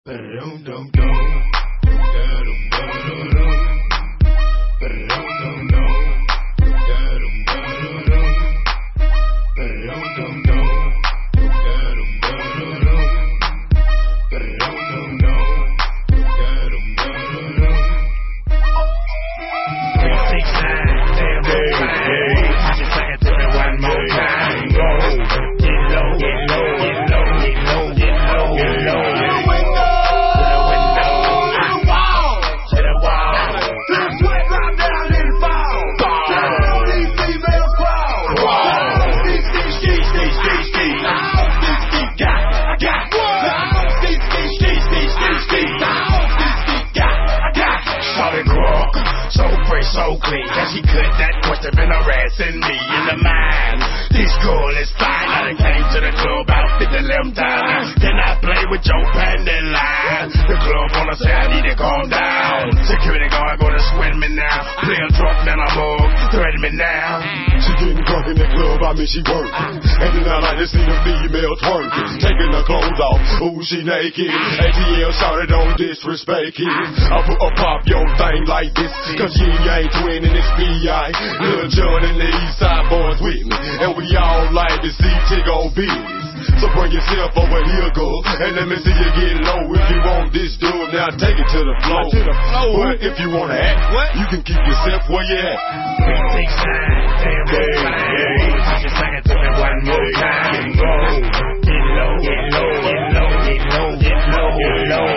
So clean, can she cut that question been harassing me in the mind? This girl is fine, I done came to the club about 50 times. Can I play with your pending line? The club wanna say I need to calm down. Security guard gonna sweat me now. Player drunk, then I'm up, threaten me now. She getting drunk in the club, I mean she working. And then I like to see the female twerking. Taking her clothes off, ooh she naked. ATL shouted don't disrespect it. I pop your thing like this, cause you ain't twinning this B.I. Lil Jon and the East Side boys with me, and we all like to see Tiggo business. So bring yourself over here, girl, and let me see you get low. If you want this dude, now take it to the floor. But if you wanna act, you can keep yourself where you at. Big sign, just take it to me one more time. Go, get low, get low, get low, get low, get low, get low.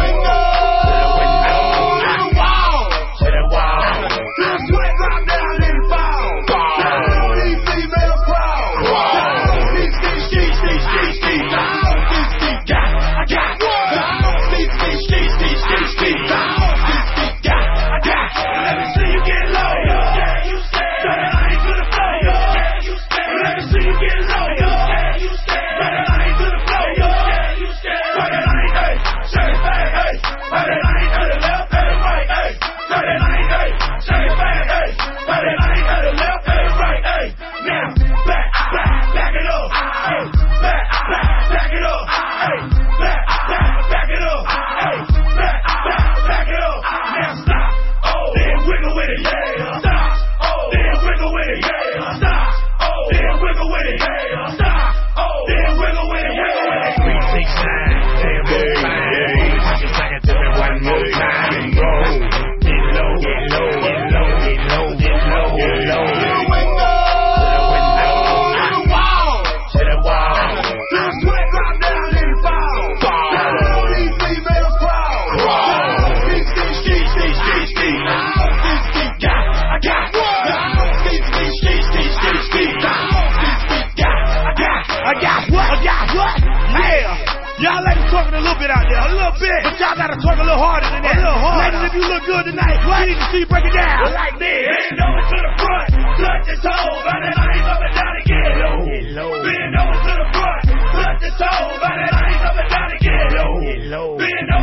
Y'all ladies talking a little bit out there, a little bit, but y'all gotta talk a little harder than that. A little harder. Ladies, if you look good tonight, we need to see you break it down. Like this. Bend over to the front, touch the toe, by the lines up and down again. Low. Bend over to the front, touch the toe, by the lines up and down again. Low. Bend over.